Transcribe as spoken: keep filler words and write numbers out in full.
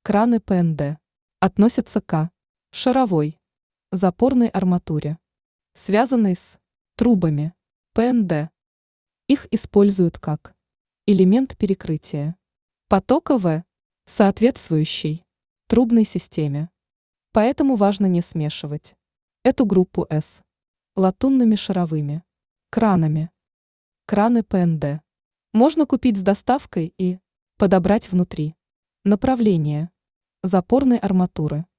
Краны П Н Д относятся к шаровой запорной арматуре, связанной с трубами П Н Д. Их используют как элемент перекрытия потока В, соответствующей трубной системе. Поэтому важно не смешивать эту группу с латунными шаровыми кранами. Краны П Н Д можно купить с доставкой и подобрать внутри направление запорной арматуры.